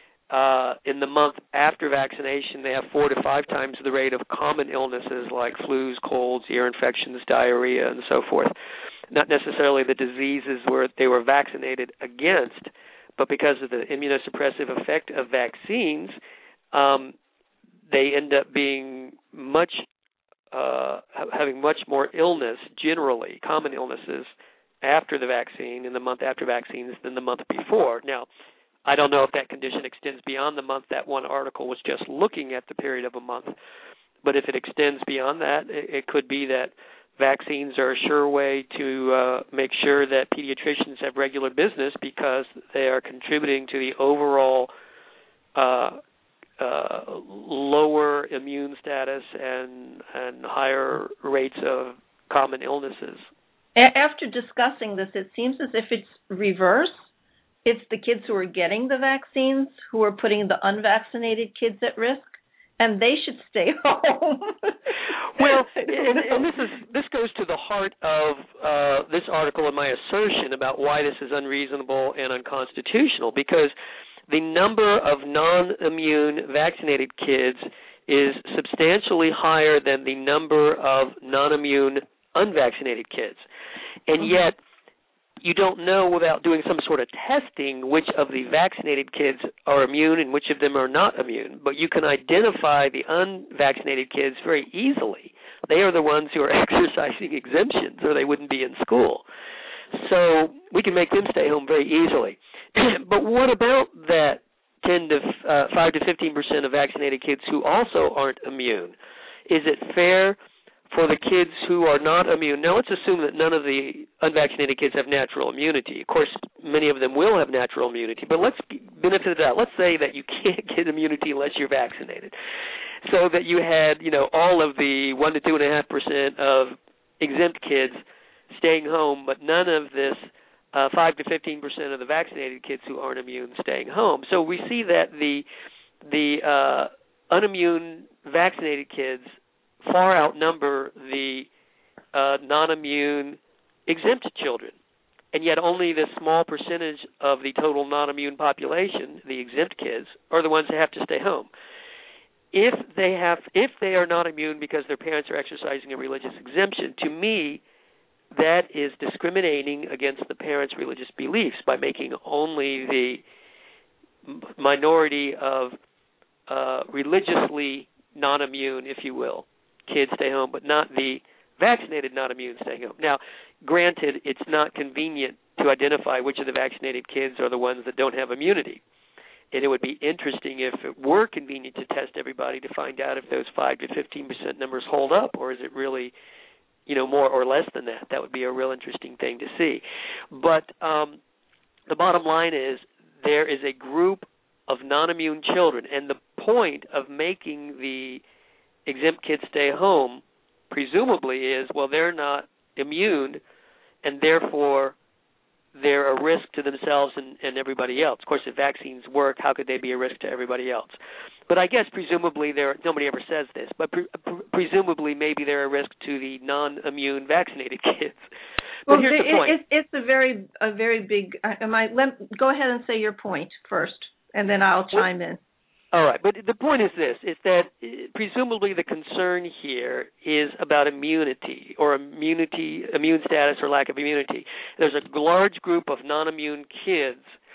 uh, in the month after vaccination, they have four to five times the rate of common illnesses like flus, colds, ear infections, diarrhea, and so forth. Not necessarily the diseases where they were vaccinated against, but because of the immunosuppressive effect of vaccines, um, they end up being much Uh, having much more illness, generally, common illnesses, after the vaccine, in the month after vaccines, than the month before. Now, I don't know if that condition extends beyond the month that one article was just looking at the period of a month, but if it extends beyond that, it, it could be that vaccines are a sure way to uh, make sure that pediatricians have regular business because they are contributing to the overall uh Uh, lower immune status and and higher rates of common illnesses. After discussing this, it seems as if it's reverse. It's the kids who are getting the vaccines who are putting the unvaccinated kids at risk, and they should stay home. Well, and, and this is this goes to the heart of uh, this article and my assertion about why this is unreasonable and unconstitutional, because the number of non-immune vaccinated kids is substantially higher than the number of non-immune unvaccinated kids. And yet, you don't know without doing some sort of testing which of the vaccinated kids are immune and which of them are not immune. But you can identify the unvaccinated kids very easily. They are the ones who are exercising exemptions or they wouldn't be in school. So we can make them stay home very easily. But what about that ten to uh, five to fifteen percent of vaccinated kids who also aren't immune? Is it fair for the kids who are not immune? Now, let's assume that none of the unvaccinated kids have natural immunity. Of course, many of them will have natural immunity, but let's benefit that. Let's say that you can't get immunity unless you're vaccinated. So that you had, you know, all of the one to two and a half percent of exempt kids staying home, but none of this uh, five to fifteen percent of the vaccinated kids who aren't immune staying home. So we see that the the uh, unimmune vaccinated kids far outnumber the uh, non-immune exempt children. And yet only the small percentage of the total non-immune population, the exempt kids, are the ones that have to stay home. If they have, if they are not immune because their parents are exercising a religious exemption, to me, that is discriminating against the parents' religious beliefs by making only the minority of uh, religiously non-immune, if you will, kids stay home, but not the vaccinated non-immune staying home. Now, granted, it's not convenient to identify which of the vaccinated kids are the ones that don't have immunity. And it would be interesting if it were convenient to test everybody to find out if those five to fifteen percent numbers hold up, or is it really, you know, more or less than that. That would be a real interesting thing to see. But um, the bottom line is there is a group of non-immune children, and the point of making the exempt kids stay home presumably is, well, they're not immune, and therefore they're a risk to themselves and, and everybody else. Of course, if vaccines work, how could they be a risk to everybody else? But I guess presumably they're, nobody ever says this, but pre- pre- presumably maybe they're a risk to the non-immune vaccinated kids. But well, here's it, the point. It, it's a very, a very big. Am I? Let, go ahead and say your point first, and then I'll chime well, in. All right, but the point is this, is that presumably the concern here is about immunity or immunity, immune status or lack of immunity. There's a large group of non-immune kids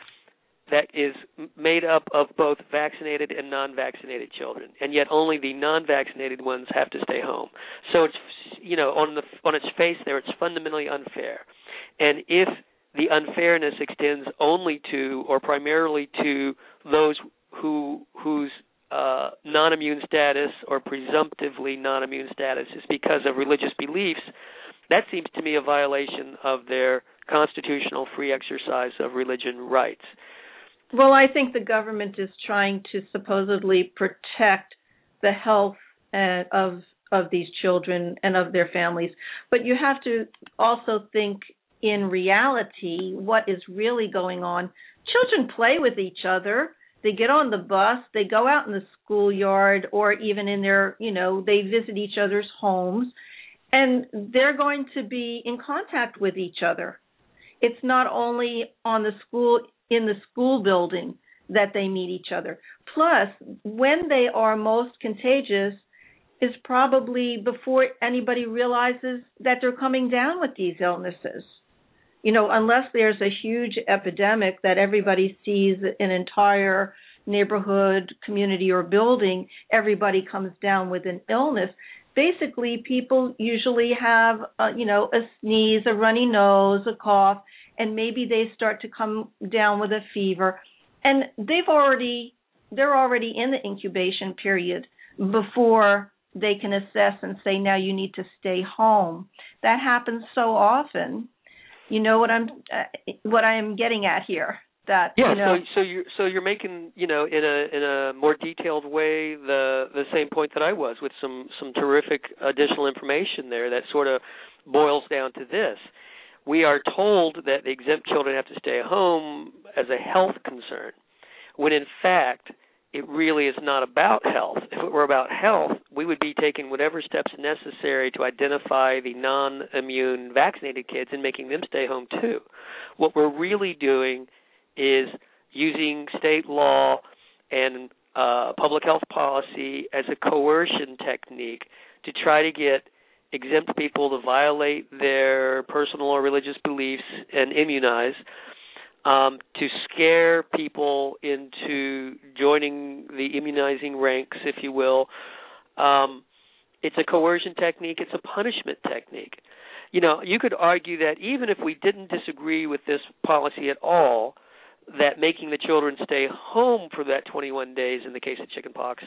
that is made up of both vaccinated and non-vaccinated children, and yet only the non-vaccinated ones have to stay home. So it's, you know, on the on its face there, it's fundamentally unfair. And if the unfairness extends only to or primarily to those who whose uh, non-immune status or presumptively non-immune status is because of religious beliefs, that seems to me a violation of their constitutional free exercise of religion rights. Well, I think the government is trying to supposedly protect the health uh, of of these children and of their families, but you have to also think in reality what is really going on. Children play with each other. They get on the bus, they go out in the schoolyard, or even in their, you know, they visit each other's homes, and they're going to be in contact with each other. It's not only on the school, in the school building that they meet each other. Plus, when they are most contagious is probably before anybody realizes that they're coming down with these illnesses. You know, unless there's a huge epidemic that everybody sees an entire neighborhood, community, or building, everybody comes down with an illness. Basically, people usually have, uh, you know, a sneeze, a runny nose, a cough, and maybe they start to come down with a fever. And they've already, they're already in the incubation period before they can assess and say, now you need to stay home. That happens so often. You know what I'm uh, what I am getting at here. That yeah. You know, so so you're so you're making, you know, in a in a more detailed way the the same point that I was, with some some terrific additional information there that sort of boils down to this: we are told that the exempt children have to stay at home as a health concern, when in fact it really is not about health. If it were about health, we would be taking whatever steps necessary to identify the non-immune vaccinated kids and making them stay home too. What we're really doing is using state law and uh, public health policy as a coercion technique to try to get exempt people to violate their personal or religious beliefs and immunize, Um, to scare people into joining the immunizing ranks, if you will. Um, it's a coercion technique. It's a punishment technique. You know, you could argue that even if we didn't disagree with this policy at all, that making the children stay home for that twenty-one days in the case of chickenpox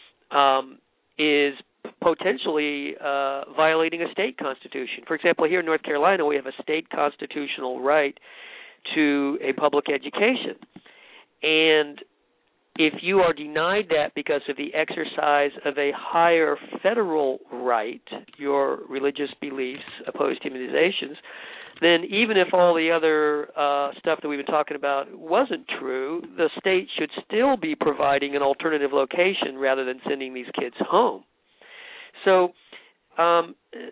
um, is potentially uh, violating a state constitution. For example, here in North Carolina, we have a state constitutional right to a public education. And if you are denied that because of the exercise of a higher federal right, your religious beliefs opposed to immunizations, then even if all the other uh, stuff that we've been talking about wasn't true, the state should still be providing an alternative location rather than sending these kids home. So um,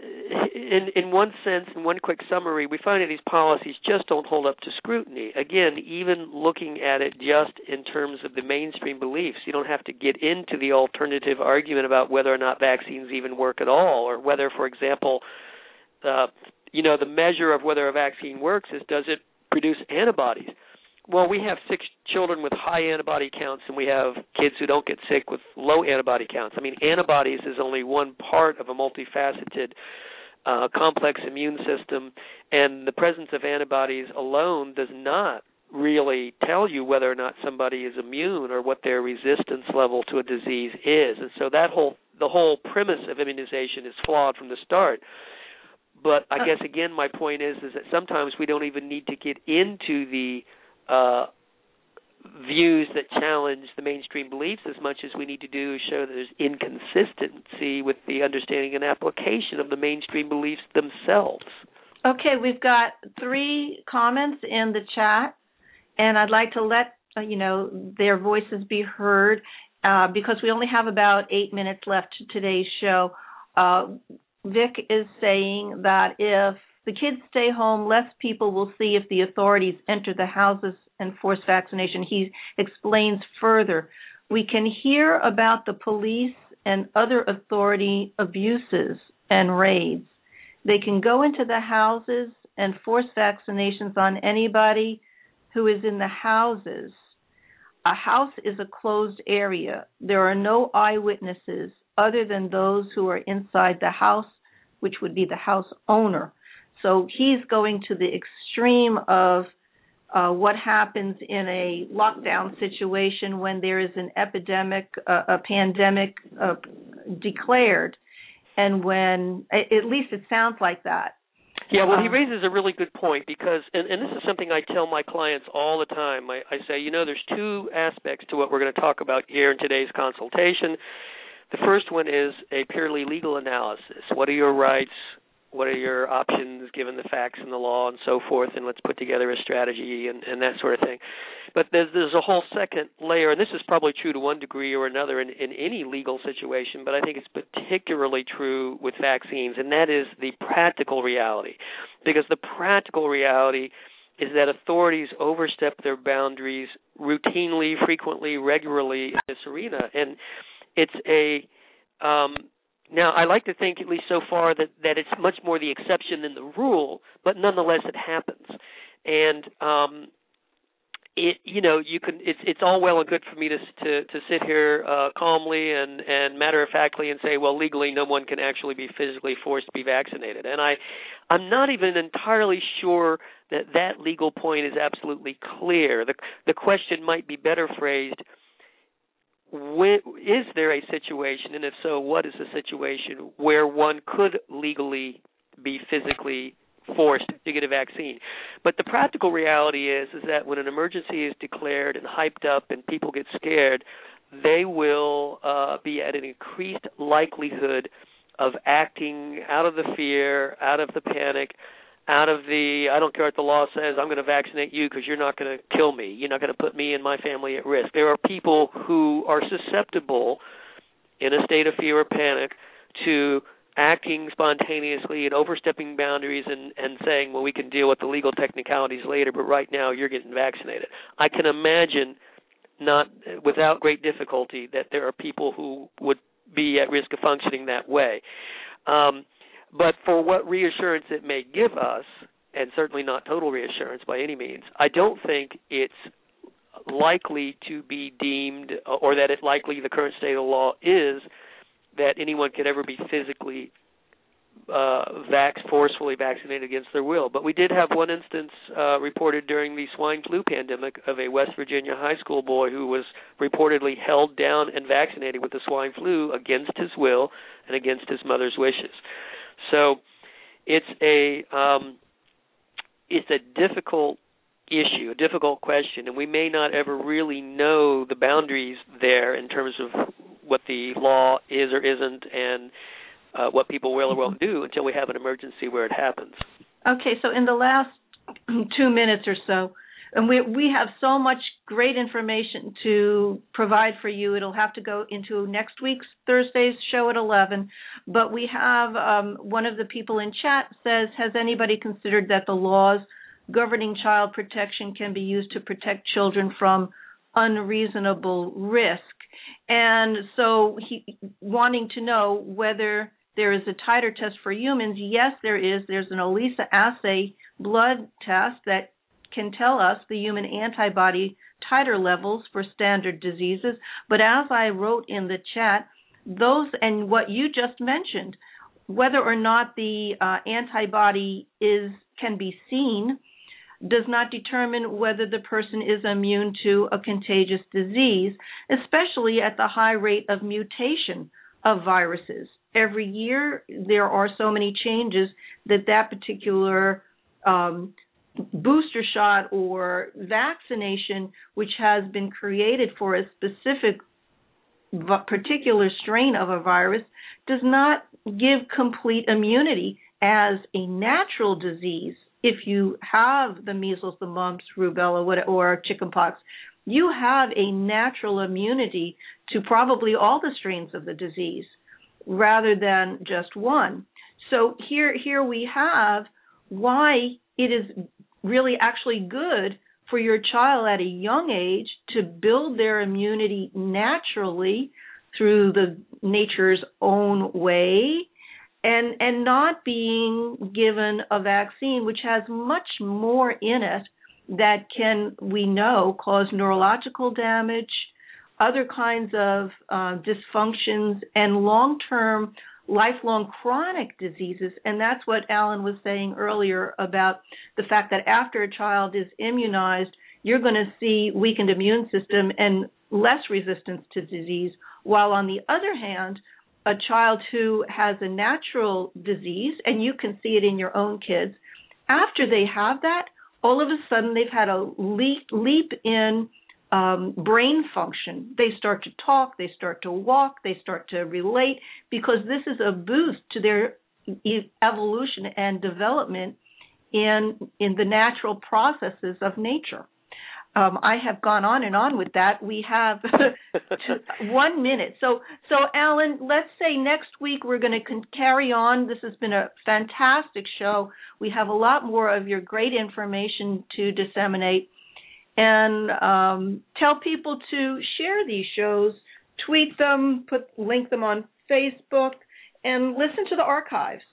in, in one sense, in one quick summary, we find that these policies just don't hold up to scrutiny. Again, even looking at it just in terms of the mainstream beliefs, you don't have to get into the alternative argument about whether or not vaccines even work at all, or whether, for example, uh, you know, the measure of whether a vaccine works is, does it produce antibodies? Well, we have six children with high antibody counts, and we have kids who don't get sick with low antibody counts. I mean, antibodies is only one part of a multifaceted, uh, complex immune system, and the presence of antibodies alone does not really tell you whether or not somebody is immune or what their resistance level to a disease is. And so that whole the whole premise of immunization is flawed from the start. But I guess, again, my point is is that sometimes we don't even need to get into the uh, views that challenge the mainstream beliefs as much as we need to do is show that there's inconsistency with the understanding and application of the mainstream beliefs themselves. Okay, we've got three comments in the chat, and I'd like to let uh, you know their voices be heard uh, because we only have about eight minutes left to today's show. Uh, Vic is saying that if the kids stay home, less people will see if the authorities enter the houses and force vaccination. He explains further. We can hear about the police and other authority abuses and raids. They can go into the houses and force vaccinations on anybody who is in the houses. A house is a closed area. There are no eyewitnesses other than those who are inside the house, which would be the house owner. So he's going to the extreme of uh, what happens in a lockdown situation when there is an epidemic, uh, a pandemic uh, declared, and when, at least it sounds like that. Yeah, well, he raises a really good point because, and, and this is something I tell my clients all the time. I, I say, you know, there's two aspects to what we're going to talk about here in today's consultation. The first one is a purely legal analysis. What are your rights? What are your options given the facts and the law and so forth? And let's put together a strategy and, and that sort of thing. But there's, there's a whole second layer, and this is probably true to one degree or another in, in any legal situation, but I think it's particularly true with vaccines, and that is the practical reality. Because the practical reality is that authorities overstep their boundaries routinely, frequently, regularly in this arena. And it's a um, now I like to think, at least so far, that, that it's much more the exception than the rule, but nonetheless it happens. And um, it you know you can it's it's all well and good for me to to, to sit here uh, calmly and, and matter of factly and say, well, legally no one can actually be physically forced to be vaccinated. And I I'm not even entirely sure that that legal point is absolutely clear. The the question might be better phrased. When, is there a situation, and if so, what is the situation where one could legally be physically forced to get a vaccine? But the practical reality is, is that when an emergency is declared and hyped up and people get scared, they will uh, be at an increased likelihood of acting out of the fear, out of the panic, out of the, I don't care what the law says, I'm going to vaccinate you because you're not going to kill me. You're not going to put me and my family at risk. There are people who are susceptible in a state of fear or panic to acting spontaneously and overstepping boundaries and, and saying, well, we can deal with the legal technicalities later, but right now you're getting vaccinated. I can imagine, not without great difficulty, that there are people who would be at risk of functioning that way. Um, But for what reassurance it may give us, and certainly not total reassurance by any means, I don't think it's likely to be deemed, or that it likely the current state of the law is, that anyone could ever be physically uh, vac- forcefully vaccinated against their will. But we did have one instance uh, reported during the swine flu pandemic of a West Virginia high school boy who was reportedly held down and vaccinated with the swine flu against his will and against his mother's wishes. So it's a um, it's a difficult issue, a difficult question, and we may not ever really know the boundaries there in terms of what the law is or isn't and uh, what people will or won't do until we have an emergency where it happens. Okay, so in the last two minutes or so, and we we have so much great information to provide for you. It'll have to go into next week's Thursday's show at eleven. But we have um, one of the people in chat says, has anybody considered that the laws governing child protection can be used to protect children from unreasonable risk? And so he wanting to know whether there is a titer test for humans. Yes, there is. There's an ELISA assay blood test that can tell us the human antibody titer levels for standard diseases. But as I wrote in the chat, those and what you just mentioned, whether or not the uh, antibody is can be seen, does not determine whether the person is immune to a contagious disease, especially at the high rate of mutation of viruses. Every year, there are so many changes that that particular um, booster shot or vaccination, which has been created for a specific particular strain of a virus, does not give complete immunity as a natural disease. If you have the measles, the mumps, rubella, or chickenpox, you have a natural immunity to probably all the strains of the disease, rather than just one. So here, here we have why it is really actually good for your child at a young age to build their immunity naturally through the nature's own way, and and not being given a vaccine which has much more in it that can, we know, cause neurological damage, other kinds of uh, dysfunctions, and long-term, lifelong chronic diseases. And that's what Alan was saying earlier about the fact that after a child is immunized, you're going to see weakened immune system and less resistance to disease, while on the other hand, a child who has a natural disease, and you can see it in your own kids, after they have that, all of a sudden they've had a leap, leap in Um, brain function. They start to talk, they start to walk, they start to relate, because this is a boost to their e- evolution and development in in the natural processes of nature. Um, I have gone on and on with that. We have two, one minute. So, so Alan, let's say next week we're going to con- carry on. This has been a fantastic show. We have a lot more of your great information to disseminate. And um, tell people to share these shows, tweet them, put link them on Facebook, and listen to the archives.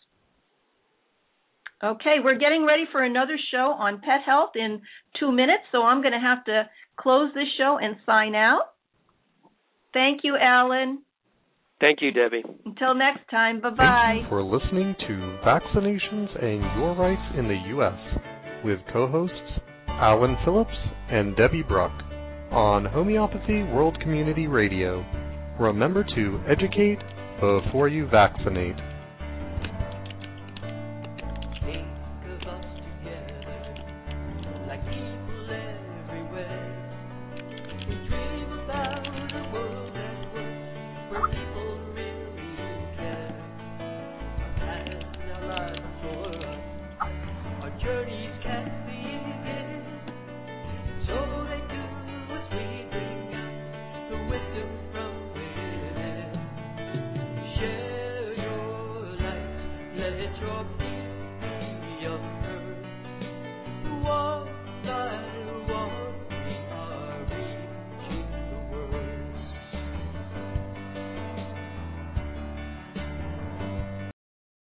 Okay, we're getting ready for another show on pet health in two minutes, so I'm going to have to close this show and sign out. Thank you, Alan. Thank you, Debbie. Until next time, bye-bye. Thank you for listening to Vaccinations and Your Rights in the U S with co-hosts Alan Phillips and Debbie Bruck on Homeopathy World Community Radio. Remember to educate before you vaccinate. Share your light, let it your